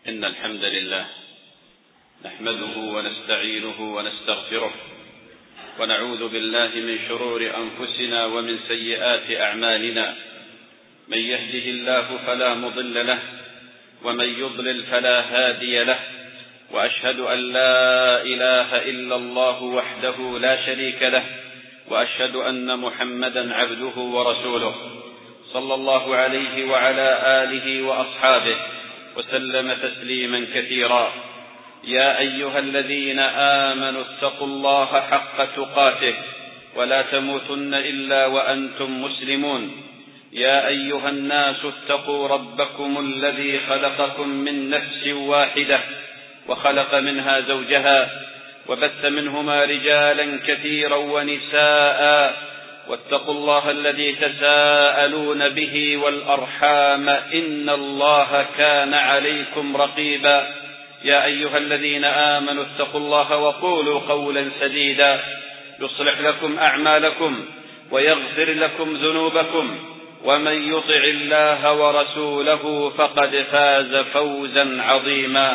إن الحمد لله نحمده ونستعينه ونستغفره ونعوذ بالله من شرور أنفسنا ومن سيئات أعمالنا. من يهده الله فلا مضل له ومن يضلل فلا هادي له، وأشهد أن لا إله إلا الله وحده لا شريك له، وأشهد أن محمدا عبده ورسوله صلى الله عليه وعلى آله وأصحابه وسلم تسليما كثيرا. يا أيها الذين آمنوا اتقوا الله حق تقاته ولا تموتن إلا وأنتم مسلمون. يا أيها الناس اتقوا ربكم الذي خلقكم من نفس واحدة وخلق منها زوجها وبث منهما رجالا كثيرا ونساء، واتقوا الله الذي تساءلون به والأرحام إن الله كان عليكم رقيبا. يا أيها الذين آمنوا اتقوا الله وقولوا قولا سديدا يصلح لكم أعمالكم ويغفر لكم ذنوبكم، ومن يطع الله ورسوله فقد فاز فوزا عظيما.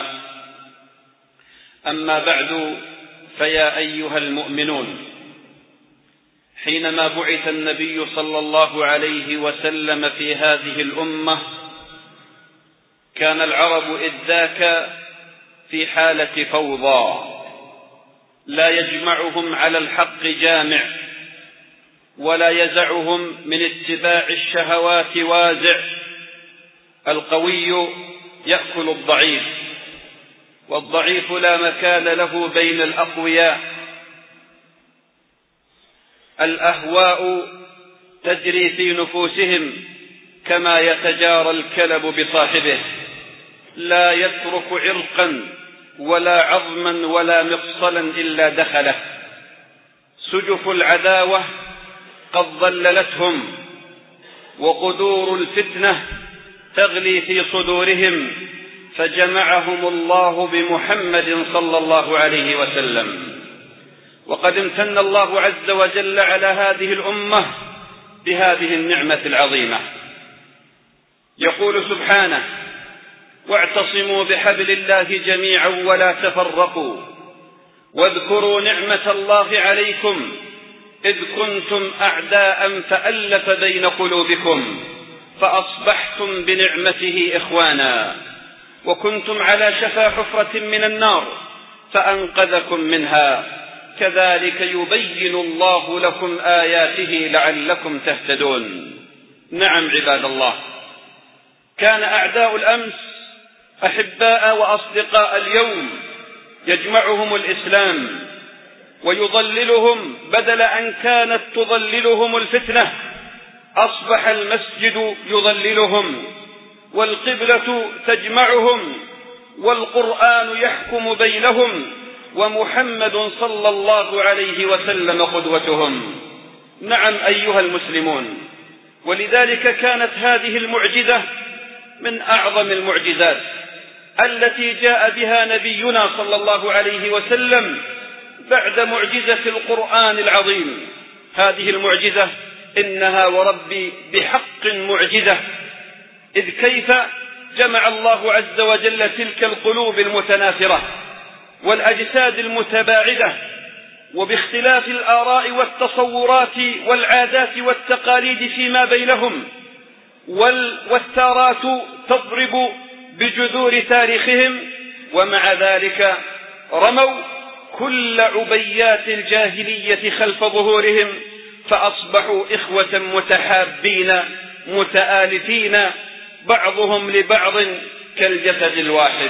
أما بعد، فيا أيها المؤمنون، حينما بعث النبي صلى الله عليه وسلم في هذه الأمة كان العرب إذ ذاك في حالة فوضى، لا يجمعهم على الحق جامع، ولا يزعهم من اتباع الشهوات وازع. القوي يأكل الضعيف، والضعيف لا مكان له بين الأقوياء. الأهواء تجري في نفوسهم كما يتجارى الكلب بصاحبه، لا يترك عرقا ولا عظما ولا مفصلا إلا دخله. سجف العداوة قد ظللتهم، وقدور الفتنة تغلي في صدورهم، فجمعهم الله بمحمد صلى الله عليه وسلم. وقد امتن الله عز وجل على هذه الأمة بهذه النعمة العظيمة. يقول سبحانه: واعتصموا بحبل الله جميعا ولا تفرقوا، واذكروا نعمة الله عليكم إذ كنتم أعداء فألف بين قلوبكم فأصبحتم بنعمته إخوانا، وكنتم على شفا حفرة من النار فأنقذكم منها، كذلك يبين الله لكم آياته لعلكم تهتدون. نعم عباد الله، كان أعداء الأمس أحباء وأصدقاء اليوم، يجمعهم الإسلام ويضللهم بدل أن كانت تضللهم الفتنة. أصبح المسجد يضللهم، والقبلة تجمعهم، والقرآن يحكم بينهم، ومحمد صلى الله عليه وسلم قدوتهم. نعم أيها المسلمون، ولذلك كانت هذه المعجزة من أعظم المعجزات التي جاء بها نبينا صلى الله عليه وسلم بعد معجزة القرآن العظيم. هذه المعجزة إنها وربي بحق معجزة، إذ كيف جمع الله عز وجل تلك القلوب المتنافرة والأجساد المتباعدة، وباختلاف الآراء والتصورات والعادات والتقاليد فيما بينهم، والثارات تضرب بجذور تاريخهم، ومع ذلك رموا كل عبيات الجاهلية خلف ظهورهم، فأصبحوا إخوة متحابين متآلفين بعضهم لبعض كالجسد الواحد.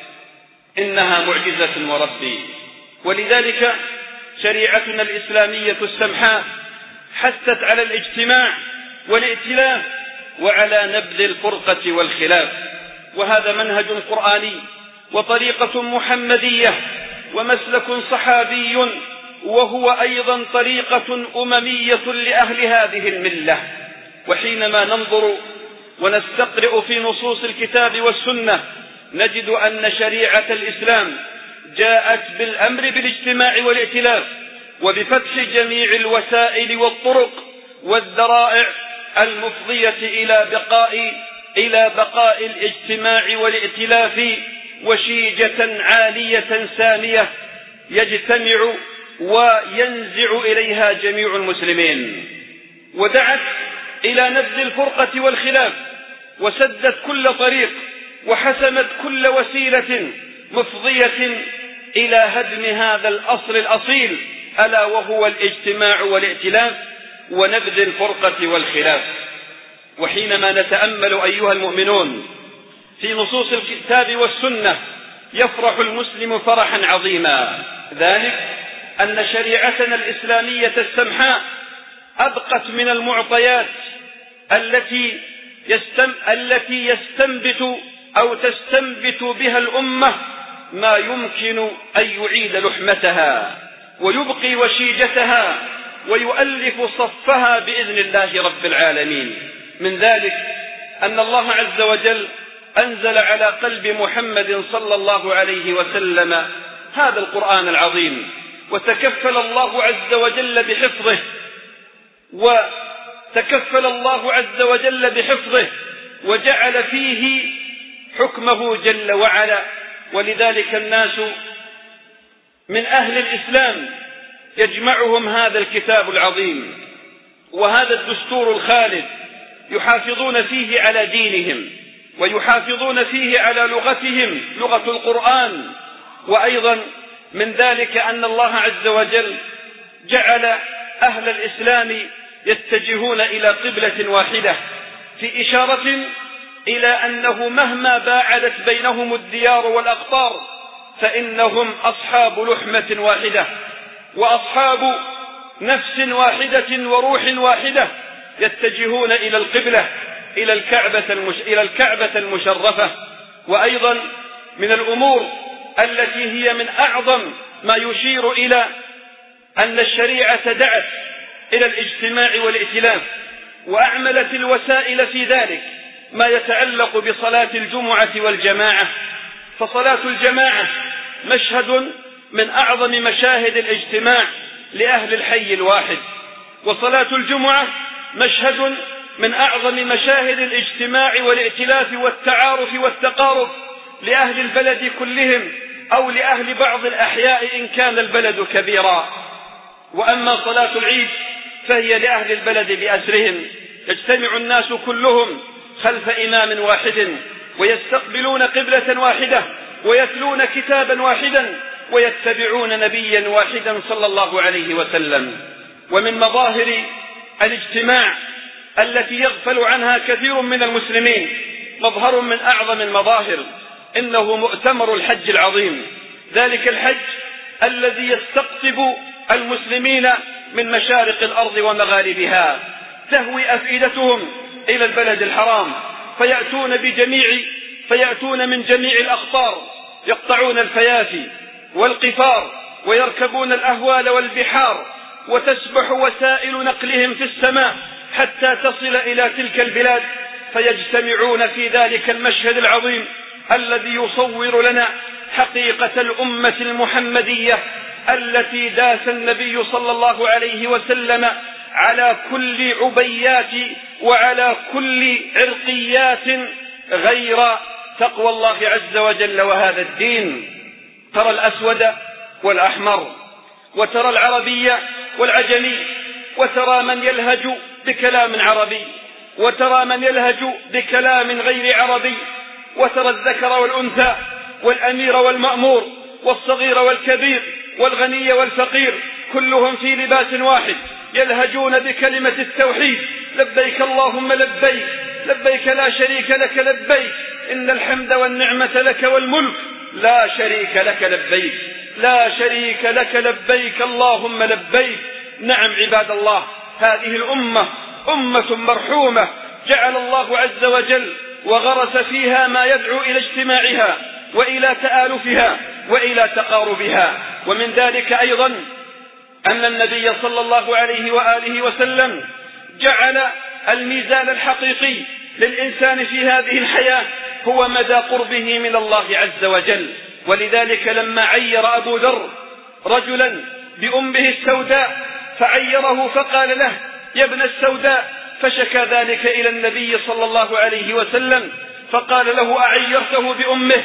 إنها معجزة وربي. ولذلك شريعتنا الإسلامية السمحاء حثت على الاجتماع والائتلاف وعلى نبذ الفرقة والخلاف، وهذا منهج قرآني وطريقة محمدية ومسلك صحابي، وهو أيضا طريقة أممية لأهل هذه الملة. وحينما ننظر ونستقرئ في نصوص الكتاب والسنة نجد أن شريعة الإسلام جاءت بالأمر بالاجتماع والائتلاف، وبفتح جميع الوسائل والطرق والذرائع المفضية إلى بقاء الاجتماع والائتلاف وشيجة عالية سامية يجتمع وينزع إليها جميع المسلمين، ودعت إلى نبذ الفرقة والخلاف، وسدت كل طريق، وحسمت كل وسيلة مفضية إلى هدم هذا الأصل الأصيل، ألا وهو الاجتماع والائتلاف ونبذ الفرقة والخلاف. وحينما نتأمل أيها المؤمنون في نصوص الكتاب والسنة يفرح المسلم فرحا عظيما، ذلك أن شريعتنا الإسلامية السمحاء أبقت من المعطيات التي يستنبت أو تستنبت بها الأمة ما يمكن أن يعيد لحمتها ويبقي وشيجتها ويؤلف صفها بإذن الله رب العالمين. من ذلك أن الله عز وجل أنزل على قلب محمد صلى الله عليه وسلم هذا القرآن العظيم، وتكفل الله عز وجل بحفظه وجعل فيه حكمه جل وعلا. ولذلك الناس من أهل الإسلام يجمعهم هذا الكتاب العظيم وهذا الدستور الخالد، يحافظون فيه على دينهم ويحافظون فيه على لغتهم، لغة القرآن. وأيضا من ذلك أن الله عز وجل جعل أهل الإسلام يتجهون إلى قبلة واحدة، في إشارة إلى أنه مهما باعدت بينهم الديار والأقطار فإنهم أصحاب لحمة واحدة وأصحاب نفس واحدة وروح واحدة، يتجهون إلى القبلة، إلى الكعبة المشرفة. وأيضا من الأمور التي هي من أعظم ما يشير إلى أن الشريعة دعت إلى الاجتماع والائتلاف، وأعملت الوسائل في ذلك ما يتعلق بصلاة الجمعة والجماعة. فصلاة الجماعة مشهد من أعظم مشاهد الاجتماع لأهل الحي الواحد، وصلاة الجمعة مشهد من أعظم مشاهد الاجتماع والائتلاف والتعارف والتقارب لأهل البلد كلهم أو لأهل بعض الأحياء إن كان البلد كبيرا. وأما صلاة العيد فهي لأهل البلد بأسرهم، يجتمع الناس كلهم خلف إمام واحد ويستقبلون قبلة واحدة ويتلون كتابا واحدا ويتبعون نبيا واحدا صلى الله عليه وسلم. ومن مظاهر الاجتماع التي يغفل عنها كثير من المسلمين مظهر من أعظم المظاهر، إنه مؤتمر الحج العظيم، ذلك الحج الذي يستقطب المسلمين من مشارق الأرض ومغاربها، تهوي أفئدتهم إلى البلد الحرام، فيأتون من جميع الأقطار، يقطعون الفيافي والقفار ويركبون الأهوال والبحار، وتسبح وسائل نقلهم في السماء حتى تصل إلى تلك البلاد، فيجتمعون في ذلك المشهد العظيم الذي يصور لنا حقيقة الأمة المحمدية التي داس النبي صلى الله عليه وسلم على كل عبيات وعلى كل عرقيات غير تقوى الله عز وجل وهذا الدين. ترى الأسود والأحمر، وترى العربي والعجمي، وترى من يلهج بكلام عربي، وترى من يلهج بكلام غير عربي، وترى الذكر والأنثى والأمير والمأمور والصغير والكبير والغني والفقير كلهم في لباس واحد يلهجون بكلمة التوحيد: لبيك اللهم لبيك، لبيك لا شريك لك لبيك، إن الحمد والنعمة لك والملك لا شريك لك لبيك، لا شريك لك لبيك اللهم لبيك. نعم عباد الله، هذه الأمة أمة مرحومة جعل الله عز وجل وغرس فيها ما يدعو إلى اجتماعها وإلى تآلفها وإلى تقاربها. ومن ذلك أيضا أن النبي صلى الله عليه وآله وسلم جعل الميزان الحقيقي للإنسان في هذه الحياة هو مدى قربه من الله عز وجل. ولذلك لما عير أبو ذر رجلا بأمه السوداء فعيره فقال له: يا ابن السوداء، فشكى ذلك إلى النبي صلى الله عليه وسلم فقال له: أعيرته بأمه؟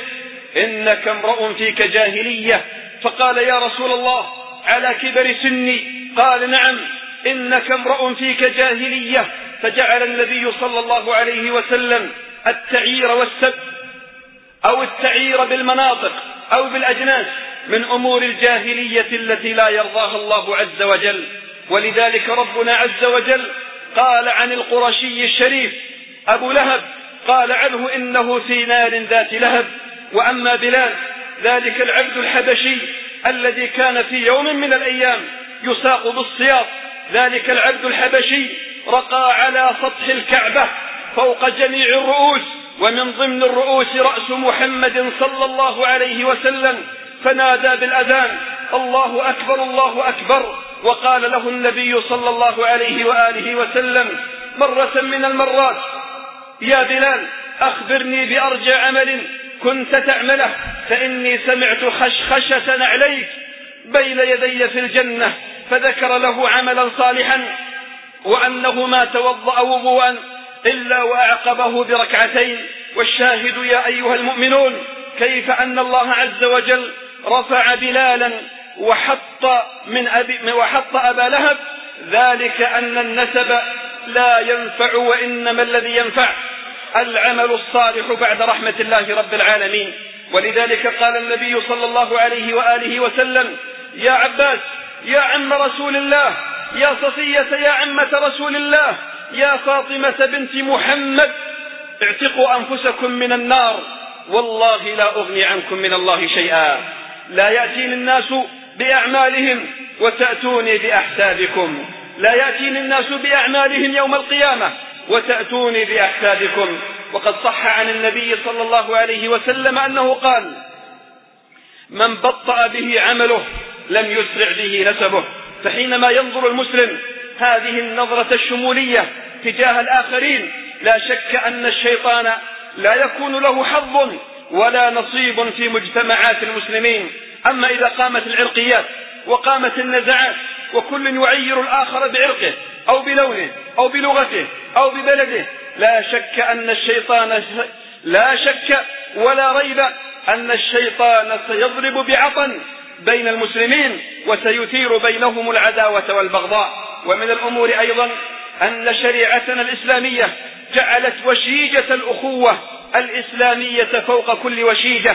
إنك امرؤ فيك جاهلية. فقال يا رسول الله على كبر سني؟ قال نعم إنك امرؤ فيك جاهلية. فجعل النبي صلى الله عليه وسلم التعير والسب أو التعير بالمناطق أو بالأجناس من أمور الجاهلية التي لا يرضاها الله عز وجل. ولذلك ربنا عز وجل قال عن القرشي الشريف أبو لهب، قال عنه إنه في نار ذات لهب. وأما بلال ذلك العبد الحبشي الذي كان في يوم من الأيام يساق بالسياط، ذلك العبد الحبشي رقى على سطح الكعبة فوق جميع الرؤوس، ومن ضمن الرؤوس رأس محمد صلى الله عليه وسلم، فنادى بالأذان الله أكبر الله أكبر. وقال له النبي صلى الله عليه وآله وسلم مرة من المرات يا بلال أخبرني بأرجى عمل كنت تعمله، فإني سمعت خشخشة نعليك بين يدي في الجنة. فذكر له عملا صالحا وأنه ما توضأ وضوءا إلا وأعقبه بركعتين. والشاهد يا أيها المؤمنون كيف أن الله عز وجل رفع بلالا وحط أبا لهب، ذلك أن النسب لا ينفع، وإنما الذي ينفع العمل الصالح بعد رحمة الله رب العالمين. ولذلك قال النبي صلى الله عليه وآله وسلم يا عباس يا عم رسول الله، يا صفية يا عمة رسول الله، يا فاطمة بنت محمد، اعتقوا أنفسكم من النار، والله لا أغني عنكم من الله شيئا. لا يأتيني الناس بأعمالهم وتأتوني بأحسابكم، لا يأتيني الناس بأعمالهم يوم القيامة وتأتوني بأحسابكم. وقد صح عن النبي صلى الله عليه وسلم أنه قال من بطأ به عمله لم يسرع به نسبه. فحينما ينظر المسلم هذه النظرة الشمولية تجاه الآخرين لا شك أن الشيطان لا يكون له حظ ولا نصيب في مجتمعات المسلمين. أما إذا قامت العرقيات وقامت النزعات وكل يعير الآخر بعرقه أو بلونه أو بلغته أو ببلده، لا شك ولا ريب أن الشيطان سيضرب بعطن بين المسلمين وسيثير بينهم العداوة والبغضاء. ومن الأمور أيضا أن شريعتنا الإسلامية جعلت وشيجة الأخوة الإسلامية فوق كل وشيجة،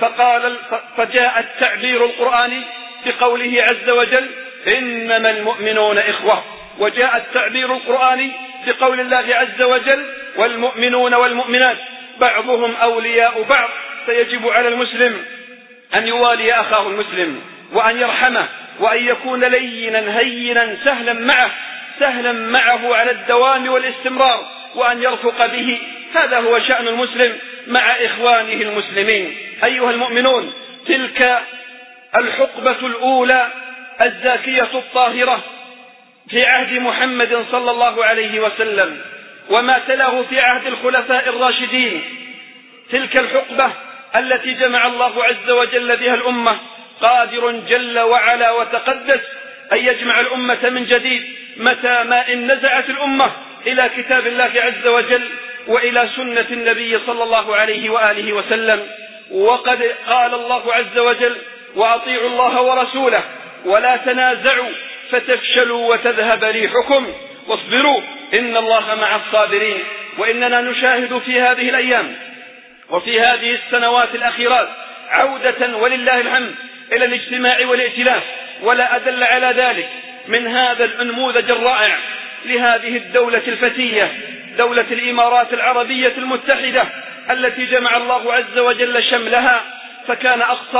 فجاء التعبير القرآني بقوله عز وجل إنما المؤمنون إخوة، وجاء التعبير القرآني بقول الله عز وجل والمؤمنون والمؤمنات بعضهم أولياء بعض. فيجب على المسلم أن يوالي أخاه المسلم وأن يرحمه وأن يكون لينا هينا سهلا معه على الدوام والاستمرار، وأن يرفق به. هذا هو شأن المسلم مع إخوانه المسلمين. أيها المؤمنون، تلك الحقبة الأولى الزاكية الطاهرة في عهد محمد صلى الله عليه وسلم وما تلاه في عهد الخلفاء الراشدين، تلك الحقبة التي جمع الله عز وجل بها الأمة، قادر جل وعلا وتقدس أن يجمع الأمة من جديد متى ما إن نزعت الأمة إلى كتاب الله عز وجل وإلى سنة النبي صلى الله عليه وآله وسلم. وقد قال الله عز وجل وأطيعوا الله ورسوله ولا تنازعوا فتفشلوا وتذهب ريحكم واصبروا إن الله مع الصابرين. وإننا نشاهد في هذه الأيام وفي هذه السنوات الأخيرات عودة ولله الحمد إلى الاجتماع والائتلاف، ولا أدل على ذلك من هذا النموذج الرائع لهذه الدولة الفتية، دولة الإمارات العربية المتحدة، التي جمع الله عز وجل شملها، فكان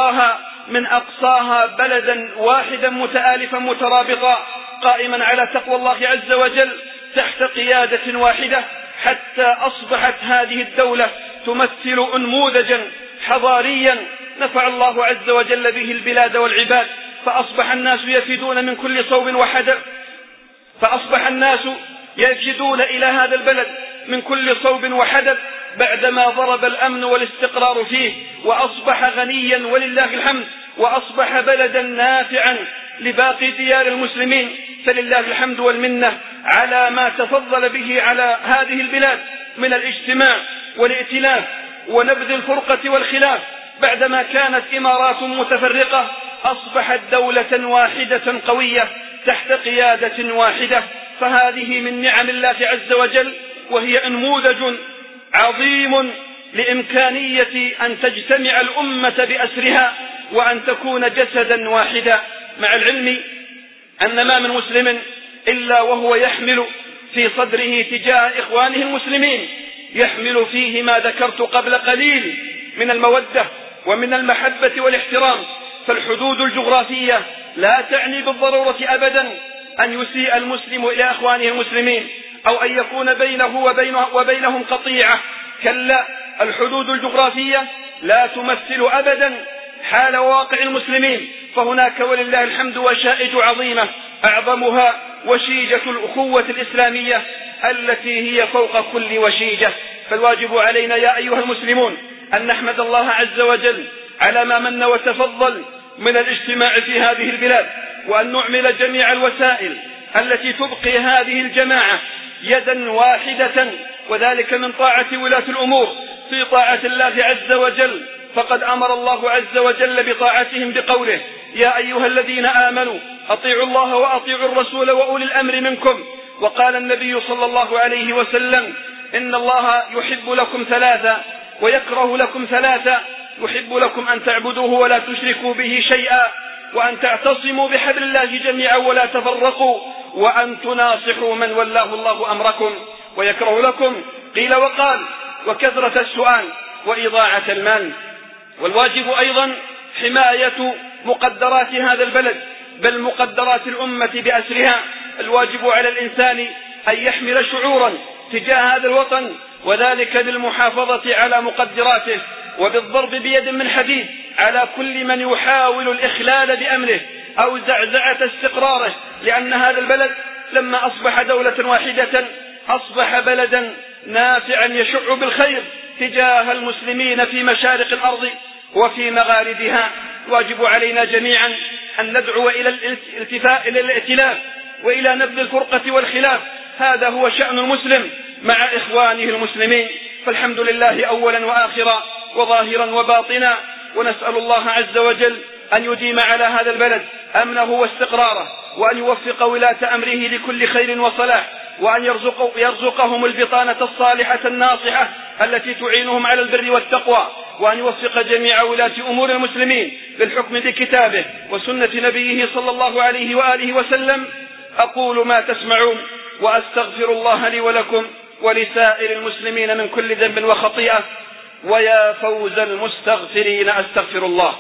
أقصاها بلدا واحدا متآلفا مترابطا قائما على تقوى الله عز وجل تحت قيادة واحدة، حتى أصبحت هذه الدولة تمثل أنموذجا حضاريا نفع الله عز وجل به البلاد والعباد. فأصبح الناس يفدون من كل صوب وحدب، فأصبح الناس يفدون إلى هذا البلد من كل صوب وحدب بعدما ضرب الأمن والاستقرار فيه، وأصبح غنيا ولله الحمد، وأصبح بلدا نافعا لباقي ديار المسلمين. فلله الحمد والمنة على ما تفضل به على هذه البلاد من الاجتماع والائتلاف ونبذ الفرقة والخلاف بعدما كانت إمارات متفرقة أصبحت دولة واحدة قوية تحت قيادة واحدة، فهذه من نعم الله عز وجل، وهي نموذج عظيم لإمكانية أن تجتمع الأمة بأسرها وأن تكون جسدا واحدا، مع العلم أن ما من مسلم إلا وهو يحمل في صدره تجاه إخوانه المسلمين، يحمل فيه ما ذكرت قبل قليل من المودة ومن المحبة والاحترام. فالحدود الجغرافية لا تعني بالضرورة أبدا أن يسيء المسلم إلى أخوانه المسلمين أو أن يكون بينه وبينهم قطيعة، كلا، الحدود الجغرافية لا تمثل أبدا حال واقع المسلمين، فهناك ولله الحمد وشائج عظيمة أعظمها وشيجة الأخوة الإسلامية التي هي فوق كل وشيجة. فالواجب علينا يا أيها المسلمون أن نحمد الله عز وجل على ما من وتفضل من الاجتماع في هذه البلاد، وأن نعمل جميع الوسائل التي تبقي هذه الجماعة يدا واحدة، وذلك من طاعة ولاة الأمور في طاعة الله عز وجل، فقد أمر الله عز وجل بطاعتهم بقوله: يا أيها الذين آمنوا أطيعوا الله وأطيعوا الرسول وأولي الأمر منكم. وقال النبي صلى الله عليه وسلم: إن الله يحب لكم ثلاثة ويكره لكم ثلاثة: يحب لكم أن تعبدوه ولا تشركوا به شيئا، وأن تعتصموا بحبل الله جميعا ولا تفرقوا، وأن تناصحوا من ولاه الله أمركم. ويكره لكم قيل وقال وكثرة السؤال وإضاعة المال. والواجب أيضا حماية مقدرات هذا البلد، بل مقدرات الأمة بأسرها. الواجب على الإنسان أن يحمل شعورا تجاه هذا الوطن، وذلك بالمحافظة على مقدراته وبالضرب بيد من حديد على كل من يحاول الإخلال بأمره أو زعزعة استقراره، لأن هذا البلد لما أصبح دولة واحدة أصبح بلدا نافعا يشع بالخير تجاه المسلمين في مشارق الأرض وفي مغاربها. واجب علينا جميعا أن ندعو إلى الائتلاف وإلى نبذ الفرقة والخلاف، هذا هو شأن المسلم مع إخوانه المسلمين. فالحمد لله أولا وآخرا وظاهرا وباطنا، ونسأل الله عز وجل أن يديم على هذا البلد أمنه واستقراره، وأن يوفق ولاة أمره لكل خير وصلاح، وأن يرزقهم البطانة الصالحة الناصحة التي تعينهم على البر والتقوى، وأن يوفق جميع ولاة أمور المسلمين بالحكم بكتابه وسنة نبيه صلى الله عليه وآله وسلم. أقول ما تسمعون وأستغفر الله لي ولكم ولسائر المسلمين من كل ذنب وخطيئة، ويا فوز المستغفرين أستغفر الله.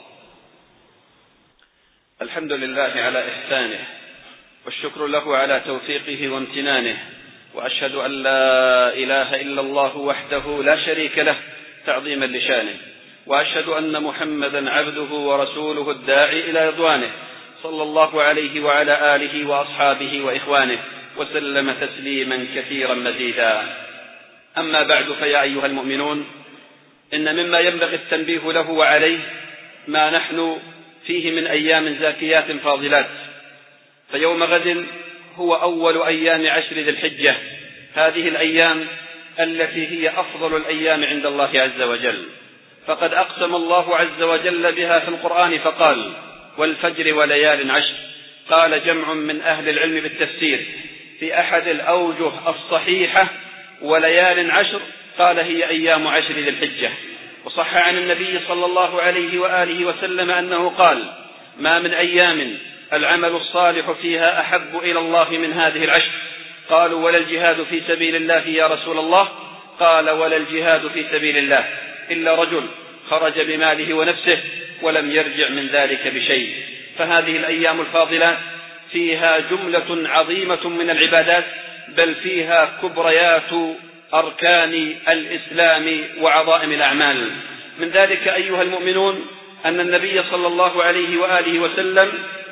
الحمد لله على إحسانه، والشكر له على توفيقه وامتنانه، وأشهد أن لا إله إلا الله وحده لا شريك له تعظيما لشانه، وأشهد أن محمدا عبده ورسوله الداعي إلى رضوانه، صلى الله عليه وعلى آله وأصحابه وإخوانه وسلم تسليما كثيرا مزيدا. أما بعد، فيا أيها المؤمنون، إن مما ينبغي التنبيه له وعليه ما نحن فيه من أيام زاكيات فاضلات، فيوم غد هو أول أيام عشر ذي الحجة، هذه الأيام التي هي أفضل الأيام عند الله عز وجل، فقد أقسم الله عز وجل بها في القرآن فقال: والفجر وليال عشر. قال جمع من أهل العلم بالتفسير في أحد الأوجه الصحيحة: وليال عشر، قال هي أيام عشر ذي الحجة. وصح عن النبي صلى الله عليه وآله وسلم أنه قال: ما من أيام العمل الصالح فيها أحب إلى الله من هذه العشر. قالوا: ولا الجهاد في سبيل الله يا رسول الله؟ قال: ولا الجهاد في سبيل الله إلا رجل خرج بماله ونفسه ولم يرجع من ذلك بشيء. فهذه الأيام الفاضلات فيها جملة عظيمة من العبادات، بل فيها كبريات أركان الإسلام وعظائم الأعمال. من ذلك أيها المؤمنون أن النبي صلى الله عليه وآله وسلم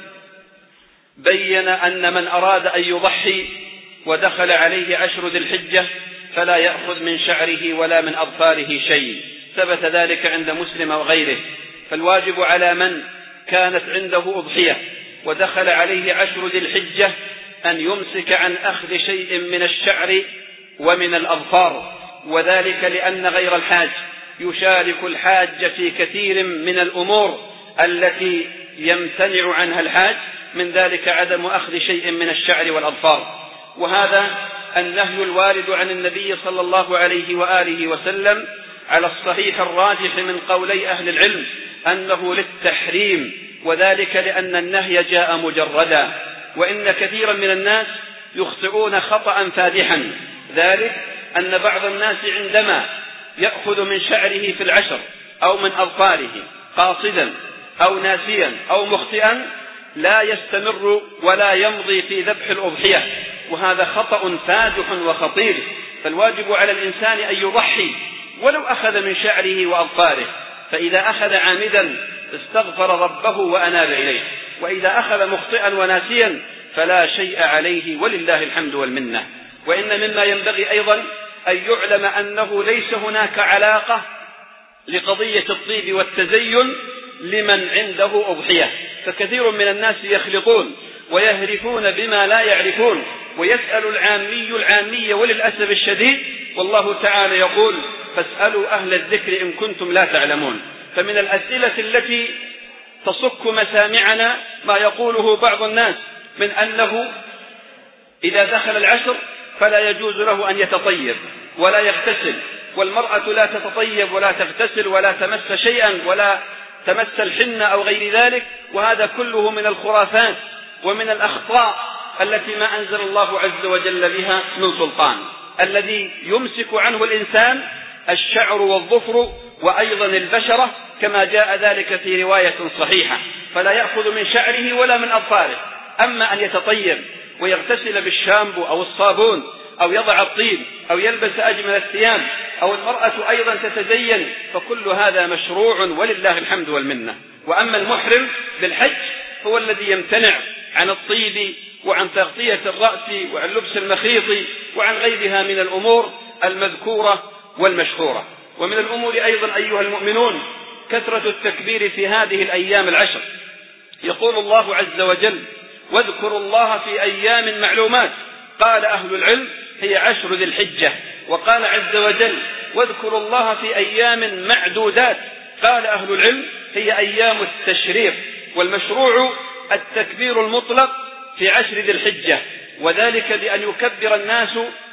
بين أن من أراد أن يضحي ودخل عليه عشر ذي الحجة فلا يأخذ من شعره ولا من أظفاره شيء، ثبت ذلك عند مسلم وغيره. فالواجب على من كانت عنده أضحية ودخل عليه عشر ذي الحجة أن يمسك عن أخذ شيء من الشعر ومن الأظفار، وذلك لأن غير الحاج يشارك الحاج في كثير من الأمور التي يمتنع عنها الحاج، من ذلك عدم أخذ شيء من الشعر والأظفار. وهذا النهي الوارد عن النبي صلى الله عليه وآله وسلم على الصحيح الراجح من قولي أهل العلم أنه للتحريم، وذلك لأن النهي جاء مجردا، وإن كثيرا من الناس يخطئون خطأ فادحا، ذلك أن بعض الناس عندما يأخذ من شعره في العشر أو من أظفاره قاصدا أو ناسيا أو مخطئا لا يستمر ولا يمضي في ذبح الأضحية، وهذا خطأ فادح وخطير. فالواجب على الإنسان أن يضحي ولو أخذ من شعره وأظفاره، فإذا أخذ عامدا استغفر ربه وأناب إليه، وإذا أخذ مخطئا وناسيا فلا شيء عليه، ولله الحمد والمنة. وإن مما ينبغي أيضا أن يعلم أنه ليس هناك علاقة لقضية الطيب والتزين لمن عنده أضحية، فكثير من الناس يخلطون ويهرفون بما لا يعرفون، ويسأل العامية وللأسف الشديد، والله تعالى يقول فاسألوا أهل الذكر إن كنتم لا تعلمون. فمن الأسئلة التي تصك مسامعنا ما يقوله بعض الناس من أنه إذا دخل العشر فلا يجوز له أن يتطيب ولا يغتسل، والمرأة لا تتطيب ولا تغتسل ولا تمس شيئا ولا تمس الحنة أو غير ذلك، وهذا كله من الخرافات ومن الأخطاء التي ما أنزل الله عز وجل بها من سلطان. الذي يمسك عنه الإنسان الشعر والظفر وأيضا البشرة كما جاء ذلك في رواية صحيحة، فلا يأخذ من شعره ولا من أظفاره. أما أن يتطيب ويغتسل بالشامبو أو الصابون أو يضع الطيب أو يلبس أجمل الثياب أو المرأة أيضا تتزين، فكل هذا مشروع ولله الحمد والمنة. وأما المحرم بالحج هو الذي يمتنع عن الطيب وعن تغطية الرأس وعن لبس المخيط وعن غيرها من الأمور المذكورة والمشهورة. ومن الأمور أيضا أيها المؤمنون كثرة التكبير في هذه الأيام العشر. يقول الله عز وجل واذكروا الله في أيام معلومات، قال أهل العلم هي 10 ذي الحجة، وقال عز وجل واذكروا الله في أيام معدودات، قال أهل العلم هي أيام التشريق. والمشروع التكبير المطلق في 10 ذي الحجة، وذلك بأن يكبر الناس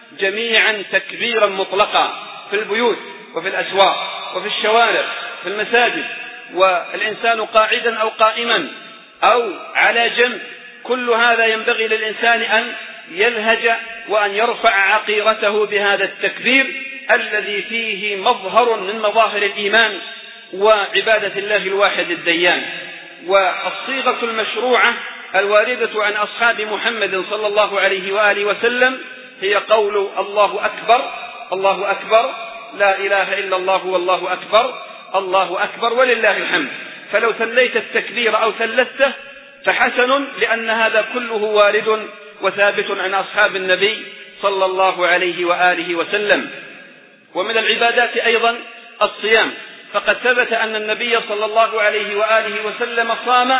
جميعا تكبيرا مطلقا في البيوت وفي الأسواق وفي الشوارع في المساجد، والإنسان قاعدا أو قائما أو على جنب، كل هذا ينبغي للإنسان أن يلهج وأن يرفع عقيرته بهذا التكبير الذي فيه مظهر من مظاهر الإيمان وعبادة الله الواحد الديان. والصيغة المشروعة الواردة عن أصحاب محمد صلى الله عليه وآله وسلم هي قول الله أكبر الله أكبر لا إله إلا الله والله أكبر الله أكبر ولله الحمد. فلو ثليت التكبير أو ثلثته فحسن، لأن هذا كله وارد وثابت عن أصحاب النبي صلى الله عليه وآله وسلم. ومن العبادات أيضا الصيام، فقد ثبت أن النبي صلى الله عليه وآله وسلم صام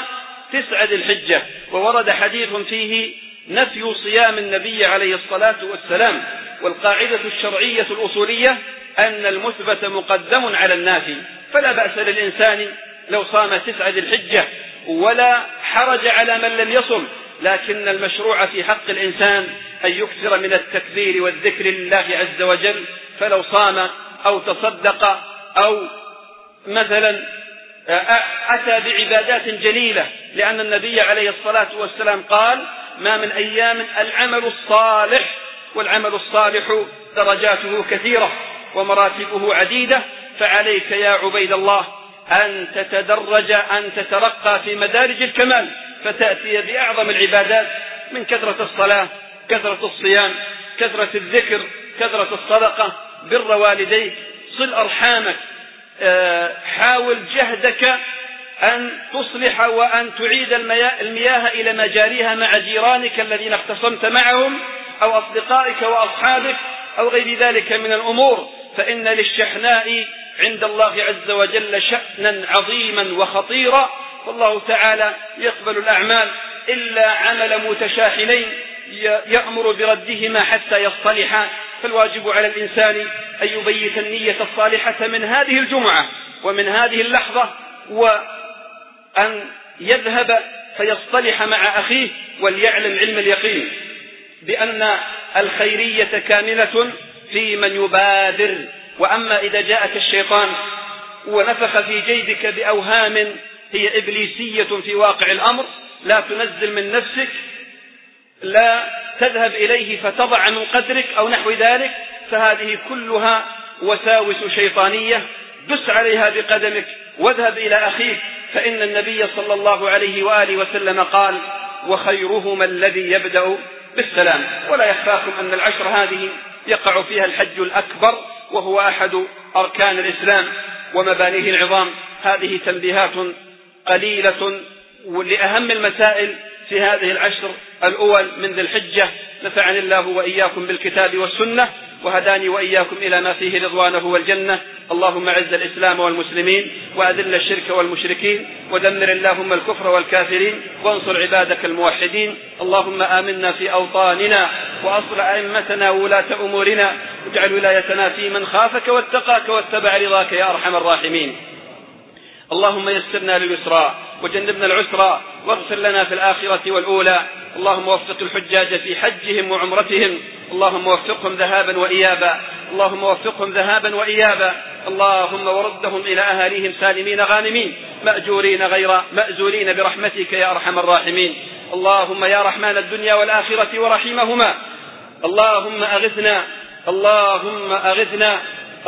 9 ذي الحجة، وورد حديث فيه نفي صيام النبي عليه الصلاة والسلام. والقاعدة الشرعية الأصولية أن المثبت مقدم على النافي، فلا بأس للإنسان لو صام 9 ذي الحجة ولا حرج على من لم يصم، لكن المشروع في حق الإنسان أن يكثر من التكبير والذكر لله عز وجل. فلو صام أو تصدق أو مثلا أتى بعبادات جليلة، لأن النبي عليه الصلاة والسلام قال ما من أيام العمل الصالح، والعمل الصالح درجاته كثيرة ومراتبه عديدة، فعليك يا عبيد الله أن تتدرج أن تترقى في مدارج الكمال، فتأتي بأعظم العبادات من كثرة الصلاة، كثرة الصيام، كثرة الذكر، كثرة الصدقة، بر والديك، صل أرحامك، حاول جهدك أن تصلح وأن تعيد المياه إلى مجاريها مع جيرانك الذين اختصمت معهم أو أصدقائك وأصحابك أو غير ذلك من الأمور، فإن للشحناء عند الله عز وجل شأنا عظيما وخطيرا، والله تعالى يقبل الأعمال إلا عمل متشاحنين يأمر بردهما حتى يصطلحا، فالواجب على الإنسان أن يبيت النية الصالحة من هذه الجمعة ومن هذه اللحظة، وأن يذهب فيصطلح مع أخيه وليعلم علم اليقين بأن الخيرية كاملة في من يبادر. وأما إذا جاءك الشيطان ونفخ في جيبك بأوهام هي إبليسية في واقع الأمر، لا تنزل من نفسك، لا تذهب إليه فتضع من قدرك أو نحو ذلك، فهذه كلها وساوس شيطانية. دس عليها بقدمك واذهب إلى أخيك، فإن النبي صلى الله عليه وآله وسلم قال: وخيرهما الذي يبدأ بالسلام. ولا يخفاكم أن العشر هذه يقع فيها الحج الأكبر، وهو أحد أركان الإسلام ومبانيه العظام. هذه تنبيهات قليلة لأهم المسائل في هذه العشر الأول من ذي الحجة. نفعني الله وإياكم بالكتاب والسنة، وهداني وإياكم إلى ما فيه رضوانه والجنة. اللهم أعز الإسلام والمسلمين، وأذل الشرك والمشركين، ودمر اللهم الكفر والكافرين، وانصر عبادك الموحدين. اللهم آمنا في أوطاننا، وأصلح أئمتنا وولاة أمورنا، واجعل ولايتنا في من خافك واتقاك واتبع رضاك يا أرحم الراحمين. اللهم يسرنا لليسرى وجنبنا العسرى، واغفر لنا في الآخرة والأولى. اللهم وفق الحجاج في حجهم وعمرتهم، اللهم وفقهم ذهابا وإيابا، اللهم وفقهم ذهابا وإيابا. اللهم وردهم إلى أهاليهم سالمين غانمين، مأجورين غير مأزورين برحمتك يا أرحم الراحمين. اللهم يا رحمن الدنيا والآخرة ورحيمهما، اللهم أغثنا، اللهم أغثنا،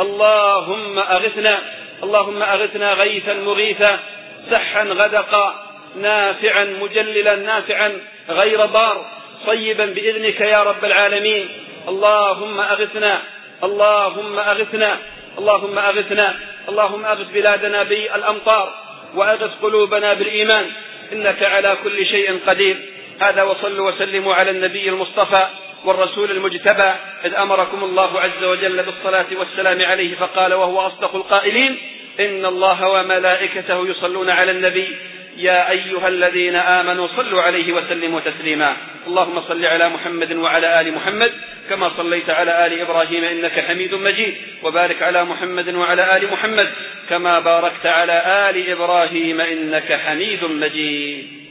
اللهم أغثنا، اللهم أغثنا غيثا مغيثا، سحا غدقا، نافعا مجللا نافعا غير ضار، صيبا بإذنك يا رب العالمين. اللهم أغثنا، اللهم أغثنا، اللهم أغثنا، اللهم أغث بلادنا بالأمطار، وأغث قلوبنا بالإيمان، إنك على كل شيء قدير. هذا وصلوا وسلموا على النبي المصطفى والرسول المجتبى، إذ أمركم الله عز وجل بالصلاة والسلام عليه، فقال وهو أصدق القائلين: إن الله وملائكته يصلون على النبي يا أيها الذين آمنوا صلوا عليه وسلموا تسليما. اللهم صل على محمد وعلى آل محمد كما صليت على آل إبراهيم إنك حميد مجيد، وبارك على محمد وعلى آل محمد كما باركت على آل إبراهيم إنك حميد مجيد.